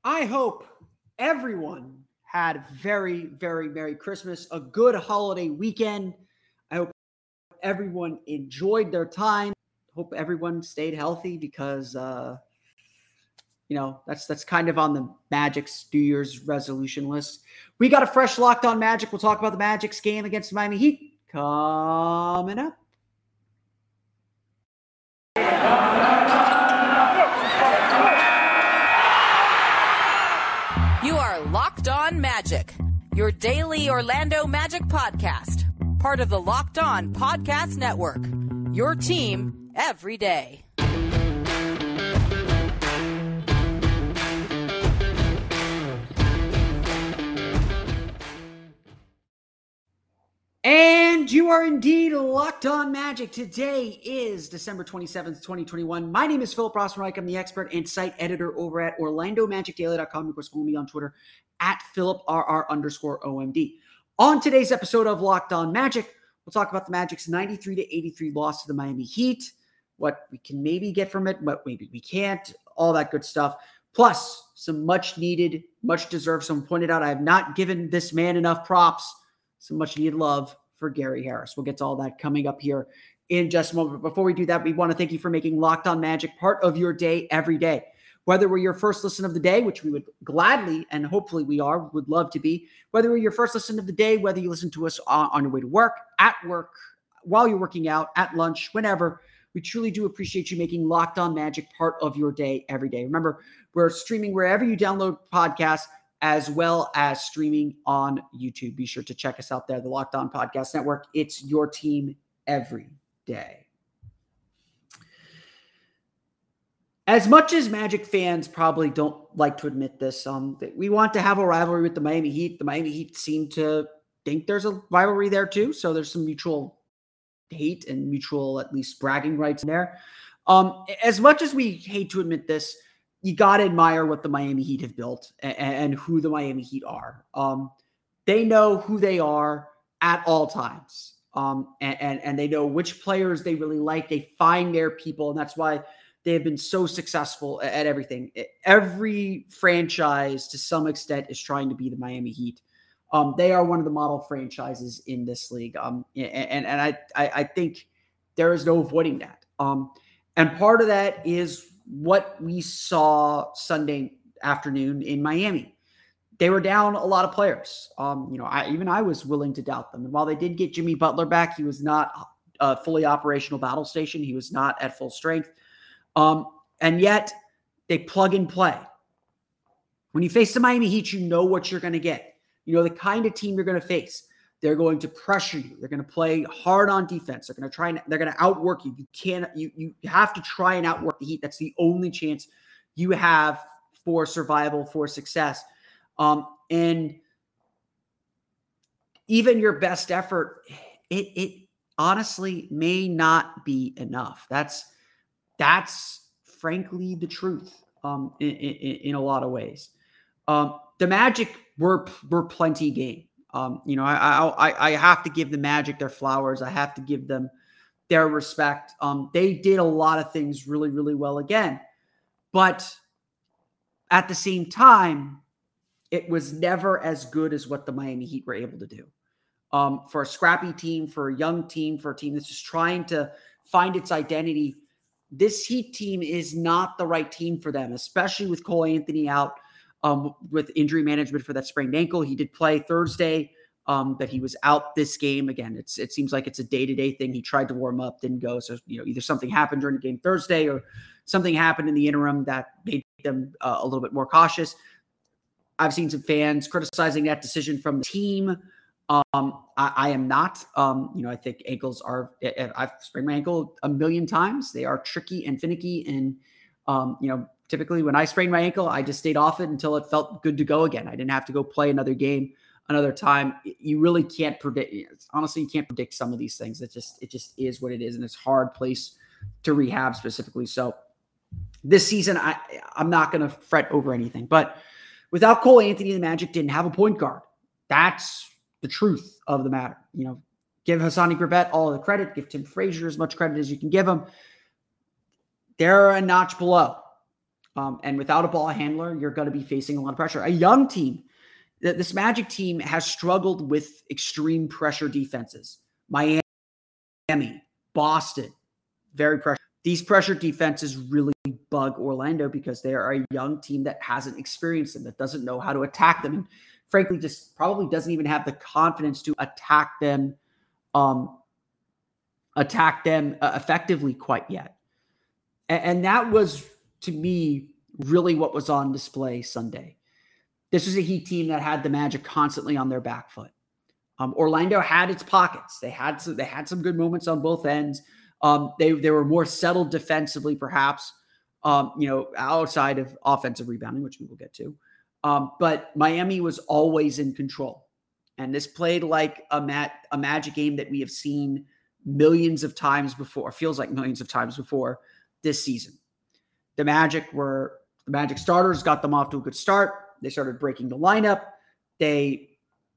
I hope everyone had a very, very Merry Christmas, a good holiday weekend. I hope everyone enjoyed their time. Hope everyone stayed healthy because that's kind of on the Magic's New Year's resolution list. We got a fresh Locked On Magic. We'll talk about the Magic's game against the Miami Heat coming up. You are Locked On Magic, your daily Orlando Magic podcast, part of the Locked On Podcast Network, your team every day. And you are indeed Locked On Magic. Today is December 27th, 2021. My name is Philip Rossman-Reich. I'm the expert and site editor over at OrlandoMagicDaily.com. Of course, follow me on Twitter at PhilipRR_OMD. On today's episode of Locked On Magic, we'll talk about the Magic's 93-83 loss to the Miami Heat, what we can maybe get from it, what maybe we can't, all that good stuff. Plus, some much needed, much deserved. Someone pointed out I have not given this man enough props. Some much needed love for Gary Harris. We'll get to all that coming up here in just a moment. But before we do that, we want to thank you for making Locked On Magic part of your day every day. Whether we're your first listen of the day, which we would gladly and hopefully we would love to be. Whether we're your first listen of the day, whether you listen to us on your way to work, at work, while you're working out, at lunch, whenever. We truly do appreciate you making Locked On Magic part of your day every day. Remember, we're streaming wherever you download podcasts, as well as streaming on YouTube. Be sure to check us out there, the Locked On Podcast Network. It's your team every day. As much as Magic fans probably don't like to admit this, we want to have a rivalry with the Miami Heat. The Miami Heat seem to think there's a rivalry there too, so there's some mutual hate and mutual, at least, bragging rights in there. As much as we hate to admit this, you got to admire what the Miami Heat have built and who the Miami Heat are. They know who they are at all times. And they know which players they really like. They find their people, and that's why they have been so successful at everything. Every franchise, to some extent, is trying to be the Miami Heat. They are one of the model franchises in this league. And I think there is no avoiding that. And part of that is what we saw Sunday afternoon in Miami. They were down a lot of players. I was willing to doubt them. And while they did get Jimmy Butler back, he was not a fully operational battle station. He was not at full strength. And yet they plug and play. When you face the Miami Heat, you know what you're going to get. You know the kind of team you're going to face. They're going to pressure you. They're going to play hard on defense. They're going to outwork you. You have to try and outwork the Heat. That's the only chance you have for survival, for success. And even your best effort, it honestly may not be enough. That's frankly the truth in a lot of ways. The Magic were plenty game. I have to give the Magic their flowers. I have to give them their respect. They did a lot of things really, really well again. But at the same time, it was never as good as what the Miami Heat were able to do. For a scrappy team, for a young team, for a team that's just trying to find its identity, this Heat team is not the right team for them, especially with Cole Anthony out. With injury management for that sprained ankle. He did play Thursday, but he was out this game. Again, it seems like it's a day-to-day thing. He tried to warm up, didn't go. So, either something happened during the game Thursday or something happened in the interim that made them a little bit more cautious. I've seen some fans criticizing that decision from the team. I am not. I think ankles are, I've sprained my ankle a million times. They are tricky and finicky. And, typically when I sprained my ankle, I just stayed off it until it felt good to go again. I didn't have to go play another game another time. You really can't predict. Honestly, you can't predict some of these things. It just is what it is. And it's a hard place to rehab specifically. So this season, I'm not going to fret over anything. But without Cole Anthony, the Magic didn't have a point guard. That's the truth of the matter. Give Hassani Gravett all the credit. Give Tim Frazier as much credit as you can give him. They're a notch below. And without a ball handler, you're going to be facing a lot of pressure. A young team, this Magic team has struggled with extreme pressure defenses. Miami, Boston, very pressure. These pressure defenses really bug Orlando because they are a young team that hasn't experienced them, that doesn't know how to attack them, and frankly, just probably doesn't even have the confidence to attack them effectively quite yet. And that was, to me, really what was on display Sunday. This was a Heat team that had the Magic constantly on their back foot. Orlando had its pockets. They had some good moments on both ends. They were more settled defensively, perhaps, outside of offensive rebounding, which we will get to. But Miami was always in control. And this played like a Magic game that we have seen millions of times before, feels like millions of times before this season. The Magic starters got them off to a good start. They started breaking the lineup. They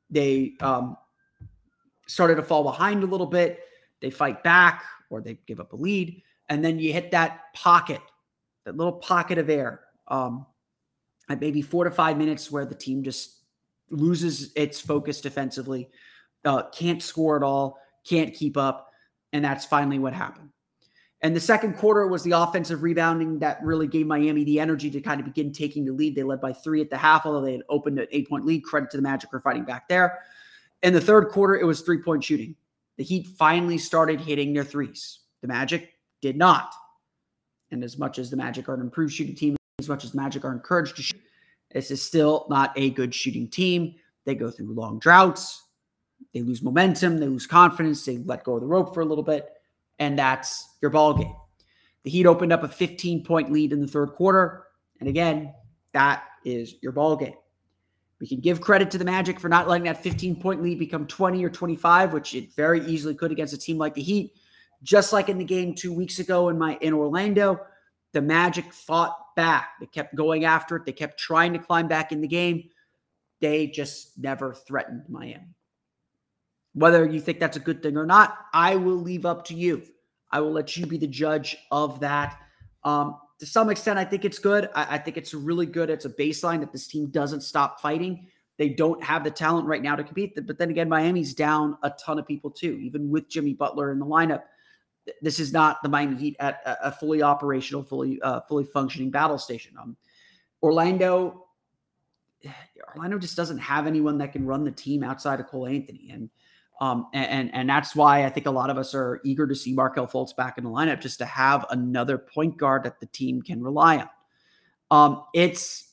started to fall behind a little bit. They fight back or they give up a lead. And then you hit that little pocket of air at maybe 4 to 5 minutes where the team just loses its focus defensively, can't score at all, can't keep up. And that's finally what happened. And the second quarter was the offensive rebounding that really gave Miami the energy to kind of begin taking the lead. They led by 3 at the half, although they had opened an 8-point lead. Credit to the Magic for fighting back there. In the third quarter, it was 3-point shooting. The Heat finally started hitting their threes. The Magic did not. And as much as the Magic are an improved shooting team, as much as the Magic are encouraged to shoot, this is still not a good shooting team. They go through long droughts. They lose momentum. They lose confidence. They let go of the rope for a little bit. And that's your ball game. The Heat opened up a 15-point lead in the third quarter. And again, that is your ball game. We can give credit to the Magic for not letting that 15-point lead become 20 or 25, which it very easily could against a team like the Heat. Just like in the game 2 weeks ago in Orlando, the Magic fought back. They kept going after it. They kept trying to climb back in the game. They just never threatened Miami. Whether you think that's a good thing or not, I will leave up to you. I will let you be the judge of that. To some extent, I think it's good. I think it's really good. It's a baseline that this team doesn't stop fighting. They don't have the talent right now to compete. But then again, Miami's down a ton of people too, even with Jimmy Butler in the lineup. This is not the Miami Heat at a fully operational, fully functioning battle station. Orlando just doesn't have anyone that can run the team outside of Cole Anthony. And that's why I think a lot of us are eager to see Markelle Fultz back in the lineup, just to have another point guard that the team can rely on. It's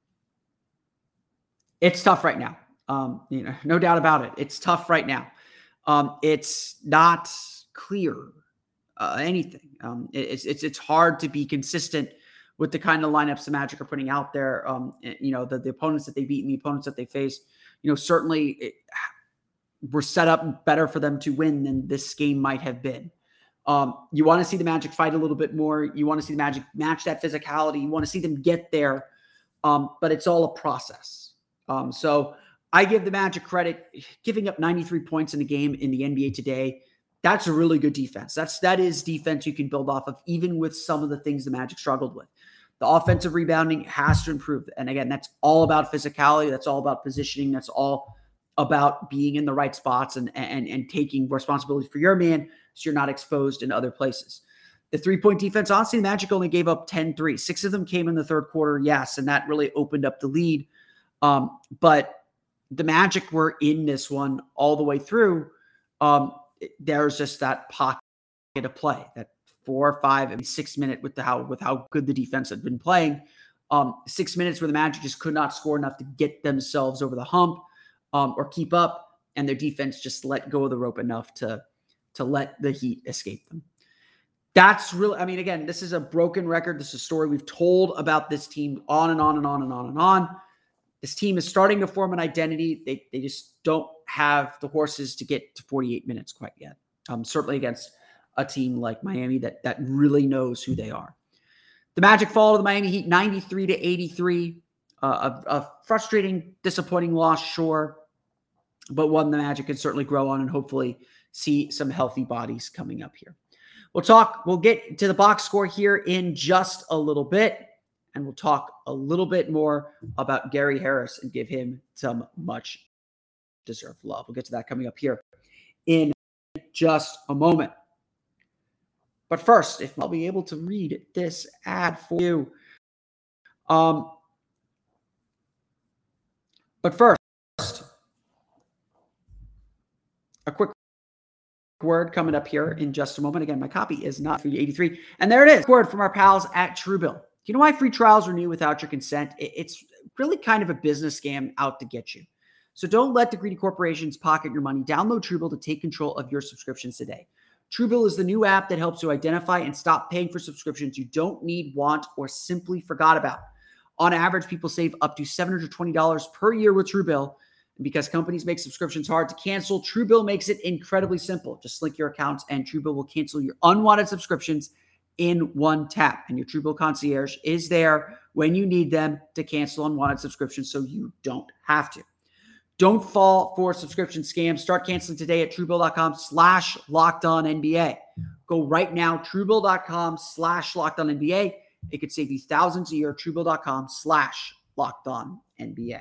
tough right now. No doubt about it. It's tough right now. It's not clear anything. It's hard to be consistent with the kind of lineups the Magic are putting out there. The opponents that they beat and the opponents that they face. Certainly were set up better for them to win than this game might have been. You want to see the Magic fight a little bit more. You want to see the Magic match that physicality. You want to see them get there. But it's all a process. So I give the Magic credit. Giving up 93 points in a game in the NBA today, that's a really good defense. That is defense you can build off of, even with some of the things the Magic struggled with. The offensive rebounding has to improve. And again, that's all about physicality. That's all about positioning. That's all about being in the right spots and taking responsibility for your man so you're not exposed in other places. The three-point defense, honestly, the Magic only gave up 10 threes. 6 of them came in the third quarter, yes, and that really opened up the lead. But the Magic were in this one all the way through. There's just that pocket of play, that 4, 5, and 6 minute with how good the defense had been playing. 6 minutes where the Magic just could not score enough to get themselves over the hump. Or keep up, and their defense just let go of the rope enough to let the Heat escape them. That's really, again, this is a broken record. This is a story we've told about this team on and on and on and on and on. This team is starting to form an identity. They just don't have the horses to get to 48 minutes quite yet. Certainly against a team like Miami that really knows who they are. The Magic fall to the Miami Heat 93-83. A frustrating, disappointing loss, sure, but one the Magic can certainly grow on and hopefully see some healthy bodies coming up here. We'll get to the box score here in just a little bit and we'll talk a little bit more about Gary Harris and give him some much deserved love. We'll get to that coming up here in just a moment. But first, if I'll be able to read this ad for you. But first, a quick word coming up here in just a moment. Again, my copy is not for 83. And there it is. Word from our pals at Truebill. You know why free trials renew without your consent? It's really kind of a business scam out to get you. So don't let the greedy corporations pocket your money. Download Truebill to take control of your subscriptions today. Truebill is the new app that helps you identify and stop paying for subscriptions you don't need, want, or simply forgot about. On average, people save up to $720 per year with Truebill. And because companies make subscriptions hard to cancel, Truebill makes it incredibly simple. Just link your accounts and Truebill will cancel your unwanted subscriptions in one tap. And your Truebill concierge is there when you need them to cancel unwanted subscriptions so you don't have to. Don't fall for subscription scams. Start canceling today at Truebill.com/LockedOnNBA. Go right now, Truebill.com/LockedOnNBA. It could save you thousands a year. Truebill.com/LockedOnNBA.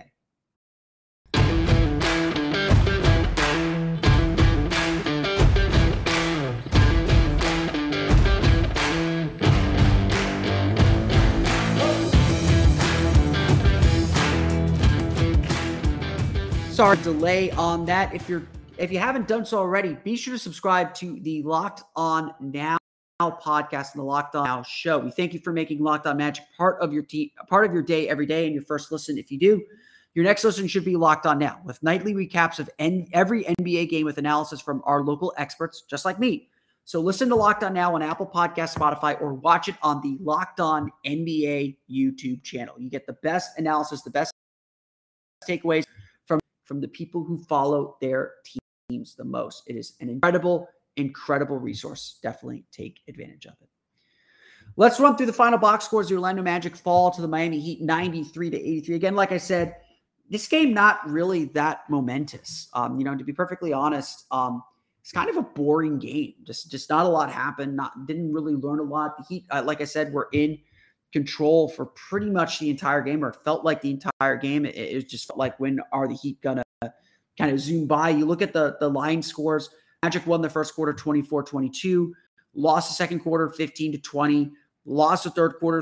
Sorry, delay on that. If you haven't done so already, be sure to subscribe to the Locked On Now podcast and the Locked On Now show. We thank you for making Locked On Magic part of your day every day, and your first listen. If you do, your next listen should be Locked On Now, with nightly recaps of every NBA game with analysis from our local experts, just like me. So listen to Locked On Now on Apple Podcasts, Spotify, or watch it on the Locked On NBA YouTube channel. You get the best analysis, the best takeaways from the people who follow their teams the most. It is an incredible resource. Definitely take advantage of it. Let's run through the final box scores. The Orlando Magic fall to the Miami Heat 93-83. Again, like I said, this game not really that momentous. To be perfectly honest, it's kind of a boring game. Just not a lot happened. Didn't really learn a lot. The Heat, like I said, were in control for pretty much the entire game, or it felt like the entire game. It just felt like, when are the Heat gonna kind of zoom by? You look at the line scores. Magic won the first quarter 24-22, lost the second quarter 15-20, lost the third quarter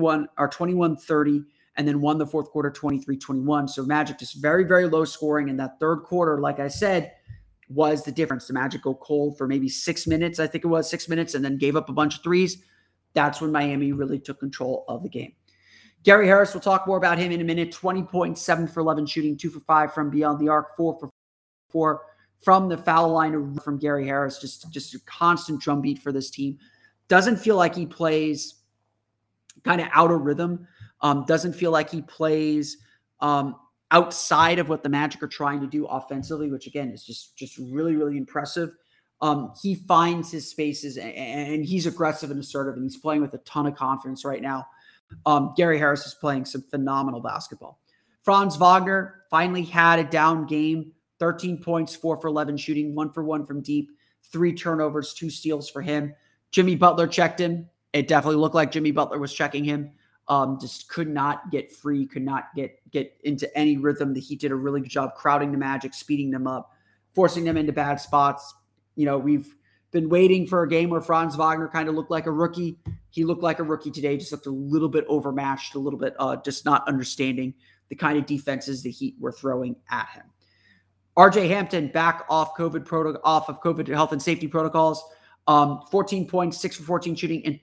21-30, and then won the fourth quarter 23-21. So Magic just very, very low scoring. And that third quarter, like I said, was the difference. The Magic go cold for maybe 6 minutes. I think it was 6 minutes, and then gave up a bunch of threes. That's when Miami really took control of the game. Gary Harris, we'll talk more about him in a minute. 20 points, 7 for 11 shooting, 2 for 5 from beyond the arc, 4 for 4 from the foul line from Gary Harris. Just a constant drumbeat for this team. Doesn't feel like he plays kind of out of rhythm. Doesn't feel like he plays outside of what the Magic are trying to do offensively, which again is just really, really impressive. He finds his spaces, and he's aggressive and assertive, and he's playing with a ton of confidence right now. Gary Harris is playing some phenomenal basketball. Franz Wagner finally had a down game. 13 points, 4 for 11 shooting, 1 for 1 from deep, 3 turnovers, 2 steals for him. Jimmy Butler checked him. It definitely looked like Jimmy Butler was checking him. Just could not get free, could not get into any rhythm. The Heat did a really good job crowding the Magic, speeding them up, forcing them into bad spots. We've been waiting for a game where Franz Wagner kind of looked like a rookie. He looked like a rookie today, just looked a little bit overmatched, a little bit just not understanding the kind of defenses the Heat were throwing at him. RJ Hampton back off of COVID health and safety protocols. 14 points, 6 for 14 shooting, and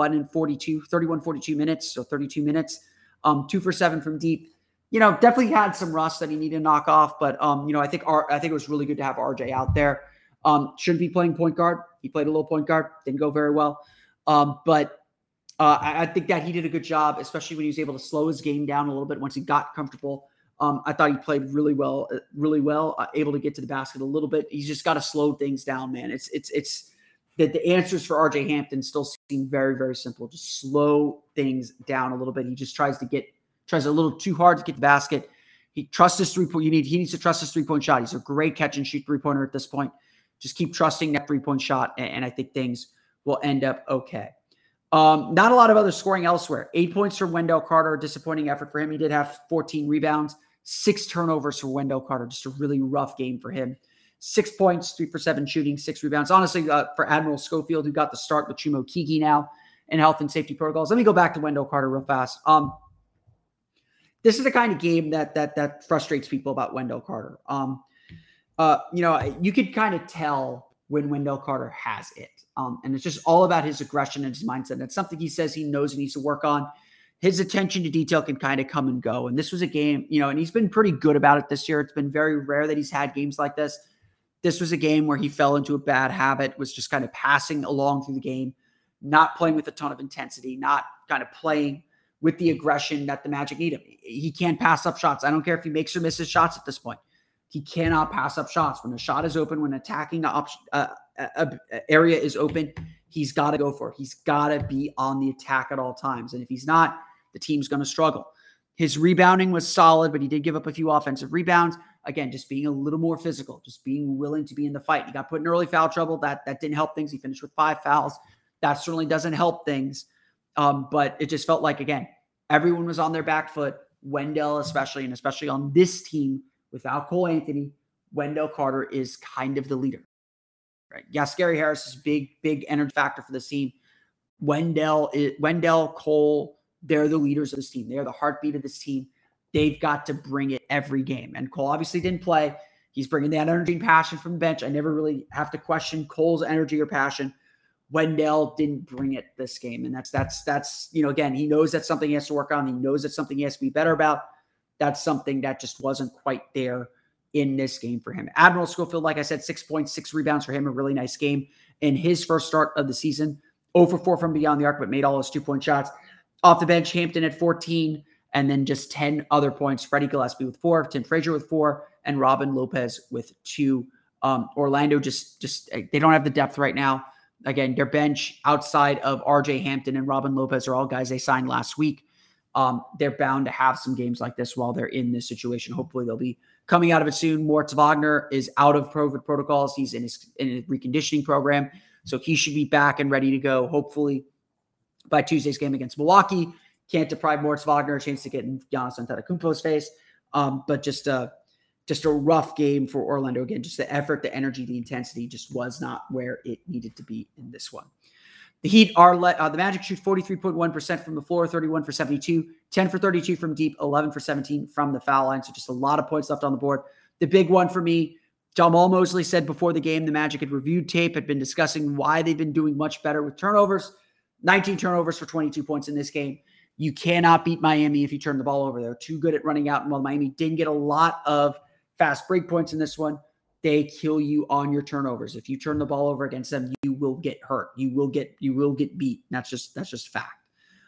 31-42 minutes, so 32 minutes. 2 for 7 from deep. Definitely had some rust that he needed to knock off, but I think it was really good to have RJ out there. Shouldn't be playing point guard. He played a little point guard, didn't go very well. But I think that he did a good job, especially when he was able to slow his game down a little bit once he got comfortable. I thought he played really well, able to get to the basket a little bit. He's just got to slow things down, man. It's the answers for RJ Hampton still seem very, very simple. Just slow things down a little bit. He just tries a little too hard to get the basket. He trusts his three-point. He needs to trust his three-point shot. He's a great catch and shoot three-pointer at this point. Just keep trusting that three-point shot, and I think things will end up okay. Not a lot of other scoring elsewhere. 8 points from Wendell Carter, disappointing effort for him. He did have 14 rebounds, 6 turnovers for Wendell Carter, just a really rough game for him. 6 points, 3 for 7 shooting, 6 rebounds. Honestly, for Admiral Schofield, who got the start with Chuma Okeke now in health and safety protocols. Let me go back to Wendell Carter real fast. This is the kind of game that frustrates people about Wendell Carter. You could kind of tell when Wendell Carter has it. And it's just all about his aggression and his mindset. And it's something he says he knows he needs to work on. His attention to detail can kind of come and go. And this was a game, and he's been pretty good about it this year. It's been very rare that he's had games like this. This was a game where he fell into a bad habit, was just kind of passing along through the game, not playing with a ton of intensity, not kind of playing with the aggression that the Magic need him. He can't pass up shots. I don't care if he makes or misses shots at this point. He cannot pass up shots. When a shot is open, when attacking area is open, he's got to go for it. He's got to be on the attack at all times. And if he's not, the team's going to struggle. His rebounding was solid, but he did give up a few offensive rebounds. Again, just being a little more physical, just being willing to be in the fight. He got put in early foul trouble. That didn't help things. He finished with 5 fouls. That certainly doesn't help things. But it just felt like, again, everyone was on their back foot. Wendell especially, and especially on this team without Cole Anthony, Wendell Carter is kind of the leader. Right? Yes, Gary Harris is big energy factor for this team. Wendell, Cole, they're the leaders of this team. They're the heartbeat of this team. They've got to bring it every game. And Cole obviously didn't play. He's bringing that energy and passion from the bench. I never really have to question Cole's energy or passion. Wendell didn't bring it this game. And that's again, he knows that's something he has to work on. He knows that's something he has to be better about. That's something that just wasn't quite there in this game for him. Admiral Schofield, like I said, 6 points, 6 rebounds for him. A really nice game in his first start of the season. 0 for 4 from beyond the arc, but made all his 2-point shots. Off the bench, Hampton at 14, and then just 10 other points. Freddie Gillespie with 4, Tim Frazier with 4, and Robin Lopez with 2. Orlando just they don't have the depth right now. Again, their bench outside of RJ Hampton and Robin Lopez are all guys they signed last week. They're bound to have some games like this while they're in this situation. Hopefully they'll be coming out of it soon. Moritz Wagner is out of COVID protocols. He's in a reconditioning program. So he should be back and ready to go, hopefully, by Tuesday's game against Milwaukee. Can't deprive Moritz Wagner a chance to get in Giannis Antetokounmpo's face. But just a rough game for Orlando. Again, just the effort, the energy, the intensity just was not where it needed to be in this one. The Heat are the Magic shoot 43.1% from the floor, 31 for 72, 10 for 32 from deep, 11 for 17 from the foul line. So just a lot of points left on the board. The big one for me, Jamal Mosley said before the game, the Magic had reviewed tape, had been discussing why they've been doing much better with turnovers. 19 turnovers for 22 points in this game. You cannot beat Miami if you turn the ball over. They're too good at running out. And while Miami didn't get a lot of fast break points in this one, they kill you on your turnovers. If you turn the ball over against them, you will get hurt. You will get beat. That's just fact.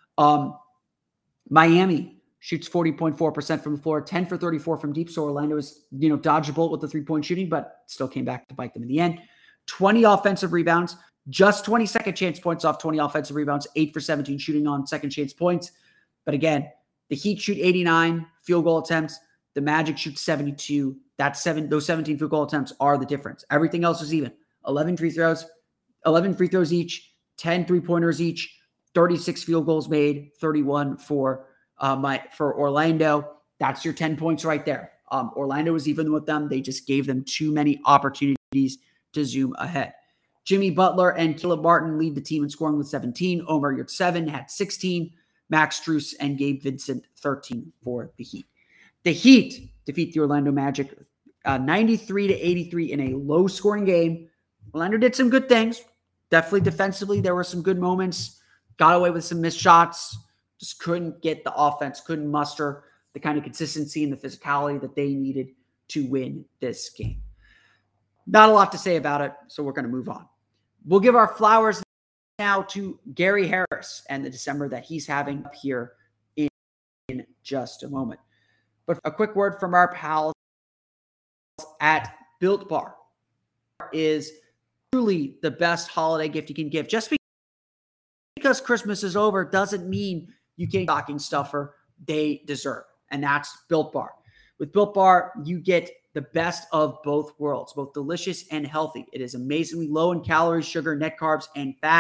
Miami shoots 40.4% from the floor, 10 for 34 from deep. So Orlando is, dodged a bullet with the 3-point shooting, but still came back to bite them in the end. 20 offensive rebounds, just 20 second chance points off 20 offensive rebounds, 8 for 17 shooting on second chance points. But again, the Heat shoot 89 field goal attempts. The Magic shoot 72. Those 17 field goal attempts are the difference. Everything else is even. 11 free throws each, 10 3-pointers each, 36 field goals made, 31 for Orlando. That's your 10 points right there. Orlando was even with them. They just gave them too many opportunities to zoom ahead. Jimmy Butler and Caleb Martin lead the team in scoring with 17. Omer Yurtseven had 16. Max Strus and Gabe Vincent, 13 for the Heat. The Heat defeat the Orlando Magic 93-83 in a low-scoring game. Orlando did some good things. Definitely defensively, there were some good moments. Got away with some missed shots. Just couldn't get the offense, couldn't muster the kind of consistency and the physicality that they needed to win this game. Not a lot to say about it, so we're going to move on. We'll give our flowers now to Gary Harris and the December that he's having up here in just a moment. But a quick word from our pals at Built Bar. Is truly the best holiday gift you can give. Just because Christmas is over doesn't mean you can't get the stocking stuffer they deserve, and that's Built Bar. With Built Bar, you get the best of both worlds, both delicious and healthy. It is amazingly low in calories, sugar, net carbs, and fat,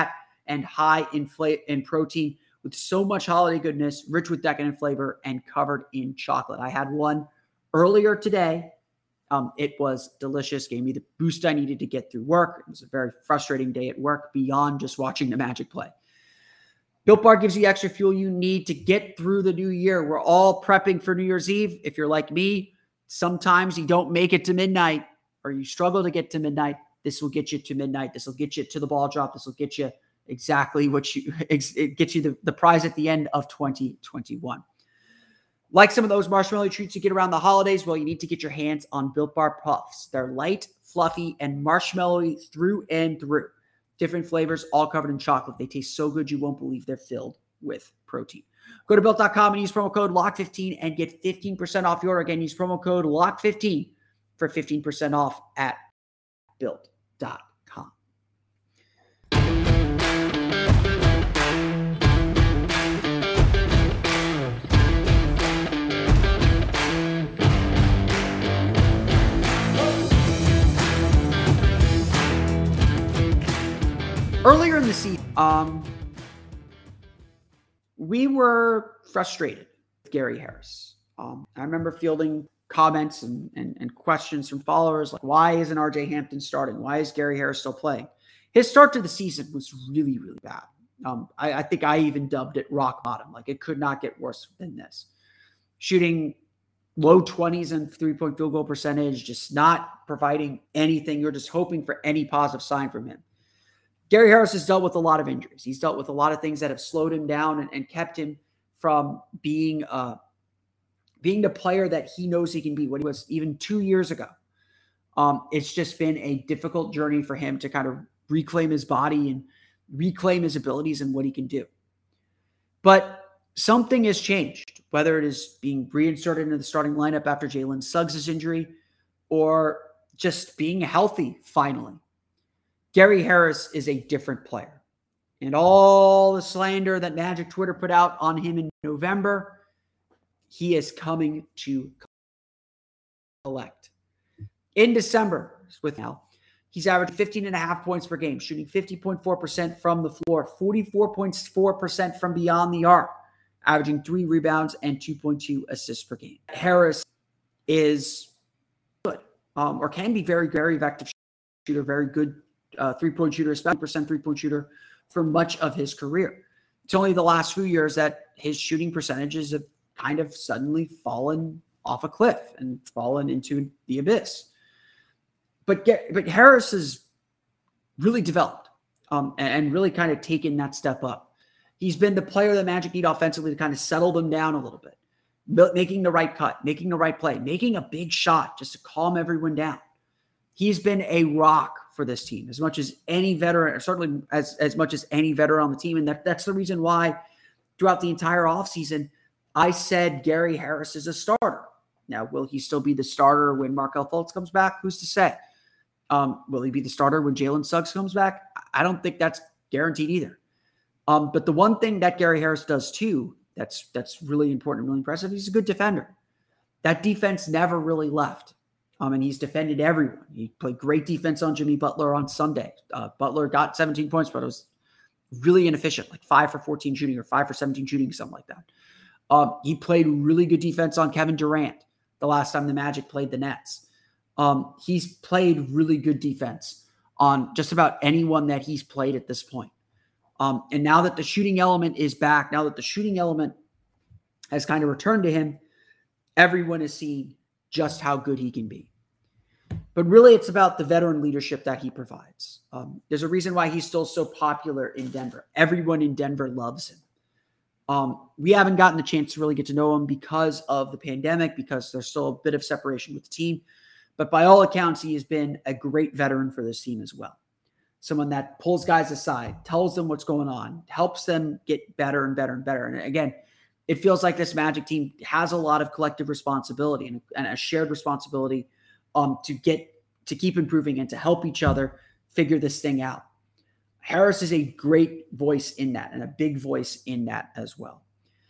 and high in protein with so much holiday goodness, rich with decadent flavor, and covered in chocolate. I had one earlier today. It was delicious, gave me the boost I needed to get through work. It was a very frustrating day at work beyond just watching the Magic play. Built Bar gives you extra fuel you need to get through the new year. We're all prepping for New Year's Eve. If you're like me, sometimes you don't make it to midnight or you struggle to get to midnight. This will get you to midnight. This will get you to the ball drop. This will get you exactly what it gets you the prize at the end of 2021. Like some of those marshmallow treats you get around the holidays, well, you need to get your hands on Built Bar Puffs. They're light, fluffy, and marshmallowy through and through. Different flavors, all covered in chocolate. They taste so good you won't believe they're filled with protein. Go to Built.com and use promo code LOCK15 and get 15% off your order. Again, use promo code LOCK15 for 15% off at Built.com. Earlier in the season, we were frustrated with Gary Harris. I remember fielding comments and questions from followers like, why isn't RJ Hampton starting? Why is Gary Harris still playing? His start to the season was really, really bad. I think I even dubbed it rock bottom. Like, it could not get worse than this. Shooting low 20s and 3-point field goal percentage, just not providing anything. You're just hoping for any positive sign from him. Gary Harris has dealt with a lot of injuries. He's dealt with a lot of things that have slowed him down and kept him from being the player that he knows he can be, what he was even 2 years ago. It's just been a difficult journey for him to kind of reclaim his body and reclaim his abilities and what he can do. But something has changed, whether it is being reinserted into the starting lineup after Jalen Suggs' injury or just being healthy finally. Gary Harris is a different player. And all the slander that Magic Twitter put out on him in November, he is coming to collect. In December, he's averaged 15.5 points per game, shooting 50.4% from the floor, 44.4% from beyond the arc, averaging 3 rebounds and 2.2 assists per game. Harris is good, or can be very, very effective shooter, very good three-point shooter, especially percent three-point shooter for much of his career. It's only the last few years that his shooting percentages have kind of suddenly fallen off a cliff and fallen into the abyss. But Harris has really developed and really kind of taken that step up. He's been the player that Magic need offensively to kind of settle them down a little bit, making the right cut, making the right play, making a big shot just to calm everyone down. He's been a rock for this team as much as any veteran, or certainly as much as any veteran on the team. And that's the reason why throughout the entire offseason, I said Gary Harris is a starter. Now, will he still be the starter when Markelle Fultz comes back? Who's to say? Will he be the starter when Jalen Suggs comes back? I don't think that's guaranteed either. But the one thing that Gary Harris does too, that's really important, really impressive, he's a good defender. That defense never really left. And he's defended everyone. He played great defense on Jimmy Butler on Sunday. Butler got 17 points, but it was really inefficient, like 5 for 14 shooting or 5 for 17 shooting, something like that. He played really good defense on Kevin Durant the last time the Magic played the Nets. He's played really good defense on just about anyone that he's played at this point. And now that the shooting element is back, now that the shooting element has kind of returned to him, everyone is seeing just how good he can be. But really, it's about the veteran leadership that he provides. There's a reason why he's still so popular in Denver. Everyone in Denver loves him. We haven't gotten the chance to really get to know him because of the pandemic, because there's still a bit of separation with the team. But by all accounts, he has been a great veteran for this team as well. Someone that pulls guys aside, tells them what's going on, helps them get better and better and better. And again, it feels like this Magic team has a lot of collective responsibility and a shared responsibility to keep improving and to help each other figure this thing out. Harris is a great voice in that and a big voice in that as well.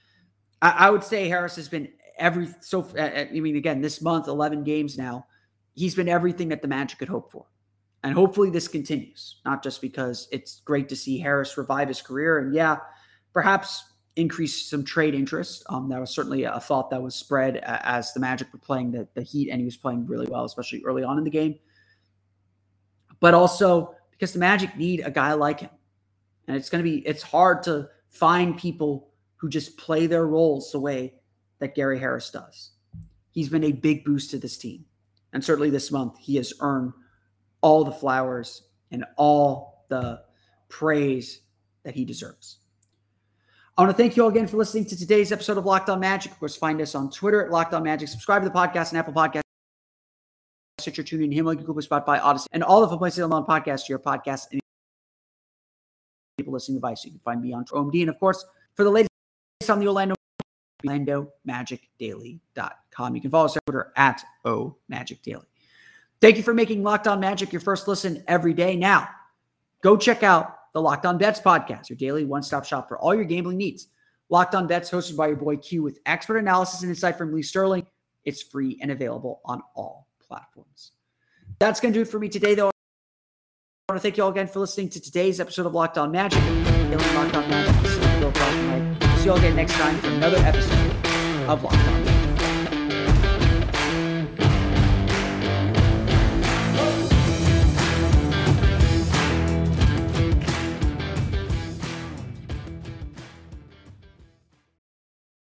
I would say Harris has been again, this month, 11 games now, he's been everything that the Magic could hope for. And hopefully this continues, not just because it's great to see Harris revive his career and perhaps increase some trade interest. That was certainly a thought that was spread as the Magic were playing the Heat, and he was playing really well, especially early on in the game. But also because the Magic need a guy like him. And it's hard to find people who just play their roles the way that Gary Harris does. He's been a big boost to this team. And certainly this month, he has earned all the flowers and all the praise that he deserves. I want to thank you all again for listening to today's episode of Locked On Magic. Of course, find us on Twitter at Locked On Magic. Subscribe to the podcast on Apple Podcasts, Stitcher, TuneIn, Himalaya, Google, Spotify, Odyssey, and all of the places on podcasts to your podcast and people listening device. You can find me on OMD. And of course, for the latest on the OrlandoMagicDaily.com. You can follow us on Twitter at OMagicDaily. Thank you for making Locked On Magic your first listen every day. Now, go check out the Locked On Bets podcast, your daily one-stop shop for all your gambling needs. Locked On Bets, hosted by your boy Q, with expert analysis and insight from Lee Sterling. It's free and available on all platforms. That's going to do it for me today, though. I want to thank you all again for listening to today's episode of Locked On Magic. Locked On Magic. See you all again next time for another episode of Locked On Magic.